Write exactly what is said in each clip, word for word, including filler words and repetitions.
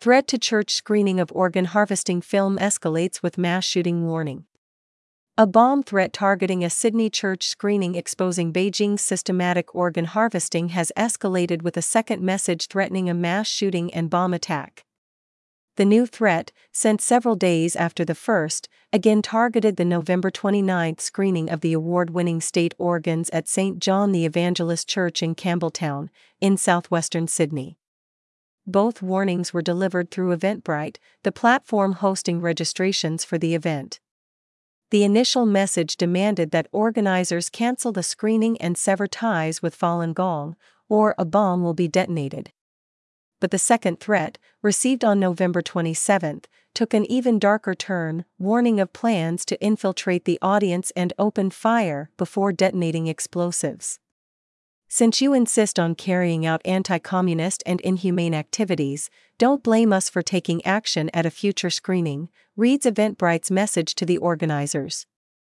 Threat to church screening of organ harvesting film escalates with mass shooting warning. A bomb threat targeting a Sydney church screening exposing Beijing's systematic organ harvesting has escalated with a second message threatening a mass shooting and bomb attack. The new threat, sent several days after the first, again targeted the November twenty-ninth screening of the award-winning state organs at Saint John the Evangelist Church in Campbelltown, in southwestern Sydney. Both warnings were delivered through Eventbrite, the platform hosting registrations for the event. The initial message demanded that organizers cancel the screening and sever ties with Falun Gong, or a bomb will be detonated. But the second threat, received on November twenty-seventh, took an even darker turn, warning of plans to infiltrate the audience and open fire before detonating explosives. Since you insist on carrying out anti-communist and inhumane activities, don't blame us for taking action at a future screening, reads Eventbrite's message to the organizers.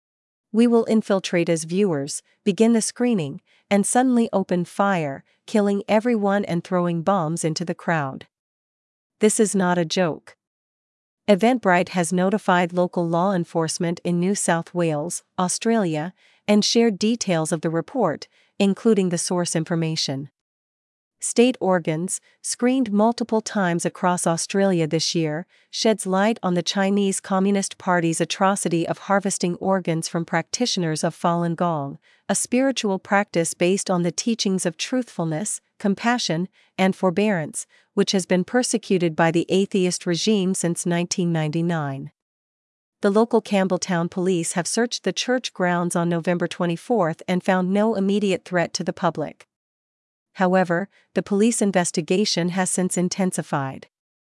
We will infiltrate as viewers, begin the screening, and suddenly open fire, killing everyone and throwing bombs into the crowd. This is not a joke. Eventbrite has notified local law enforcement in New South Wales, Australia, and shared details of the report, including the source information. State organs, screened multiple times across Australia this year, sheds light on the Chinese Communist Party's atrocity of harvesting organs from practitioners of Falun Gong, a spiritual practice based on the teachings of truthfulness, compassion, and forbearance, which has been persecuted by the atheist regime since nineteen ninety-nine. The local Campbelltown police have searched the church grounds on November twenty-fourth and found no immediate threat to the public. However, the police investigation has since intensified.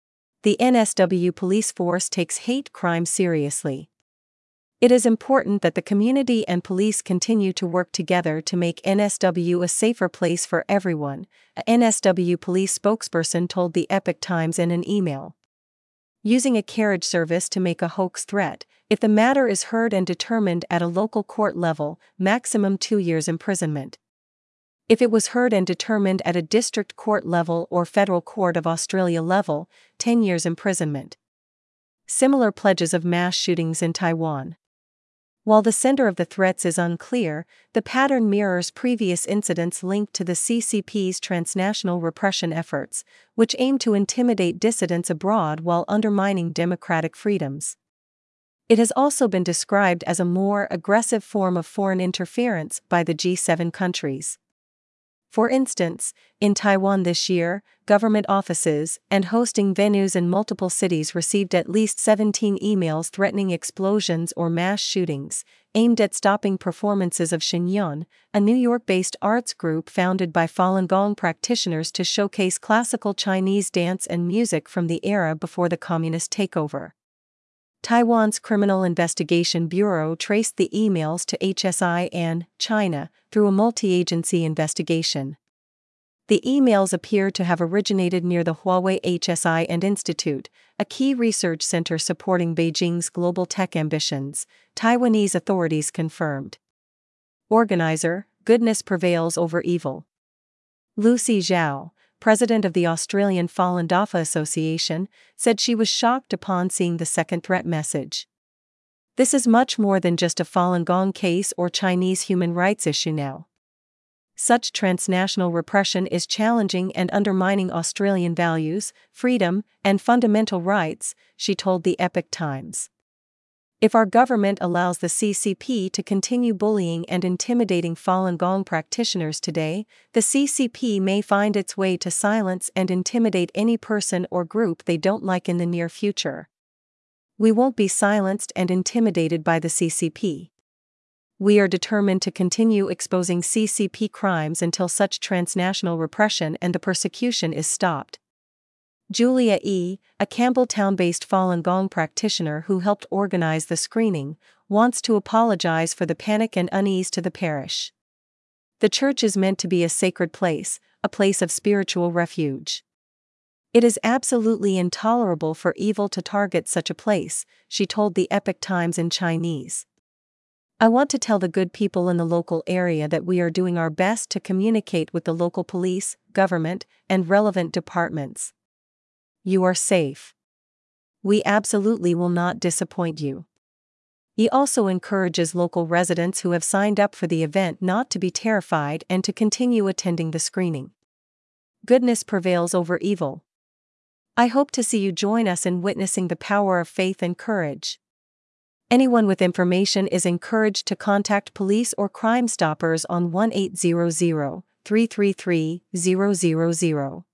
The N S W police force takes hate crime seriously. It is important that the community and police continue to work together to make N S W a safer place for everyone, a N S W police spokesperson told the Epoch Times in an email. Using a carriage service to make a hoax threat, if the matter is heard and determined at a local court level, maximum two years imprisonment. If it was heard and determined at a district court level or federal court of Australia level, ten years imprisonment. Similar pledges of mass shootings in Taiwan. While the sender of the threats is unclear, the pattern mirrors previous incidents linked to the C C P's transnational repression efforts, which aim to intimidate dissidents abroad while undermining democratic freedoms. It has also been described as a more aggressive form of foreign interference by the G seven countries. For instance, in Taiwan this year, government offices and hosting venues in multiple cities received at least seventeen emails threatening explosions or mass shootings, aimed at stopping performances of Shenyun, a New York-based arts group founded by Falun Gong practitioners to showcase classical Chinese dance and music from the era before the communist takeover. Taiwan's Criminal Investigation Bureau traced the emails to H S I and China through a multi-agency investigation. The emails appear to have originated near the Huawei H S I and Institute, a key research center supporting Beijing's global tech ambitions, Taiwanese authorities confirmed. Organizer, goodness prevails over evil. Lucy Zhao, president of the Australian Falun Dafa Association, said she was shocked upon seeing the second threat message. This is much more than just a Falun Gong case or Chinese human rights issue now. Such transnational repression is challenging and undermining Australian values, freedom, and fundamental rights, she told the Epoch Times. If our government allows the C C P to continue bullying and intimidating Falun Gong practitioners today, the C C P may find its way to silence and intimidate any person or group they don't like in the near future. We won't be silenced and intimidated by the C C P. We are determined to continue exposing C C P crimes until such transnational repression and the persecution is stopped. Julia E., a Campbelltown-based Falun Gong practitioner who helped organize the screening, wants to apologize for the panic and unease to the parish. The church is meant to be a sacred place, a place of spiritual refuge. It is absolutely intolerable for evil to target such a place, she told the Epoch Times in Chinese. I want to tell the good people in the local area that we are doing our best to communicate with the local police, government, and relevant departments. You are safe. We absolutely will not disappoint you. He also encourages local residents who have signed up for the event not to be terrified and to continue attending the screening. Goodness prevails over evil. I hope to see you join us in witnessing the power of faith and courage. Anyone with information is encouraged to contact police or Crime Stoppers on one eight hundred, three three three, zero zero zero.